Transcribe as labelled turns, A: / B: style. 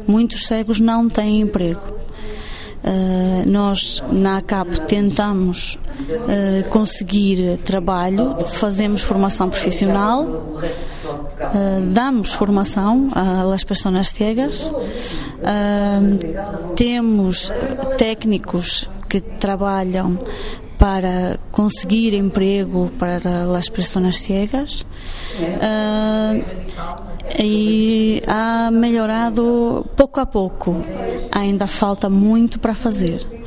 A: muitos cegos não têm emprego. Nós na ACAP tentamos conseguir trabalho, fazemos formação profissional, damos formação às pessoas cegas, temos técnicos que trabalham para conseguir emprego para as pessoas cegas, e há melhorado pouco a pouco, ainda falta muito para fazer.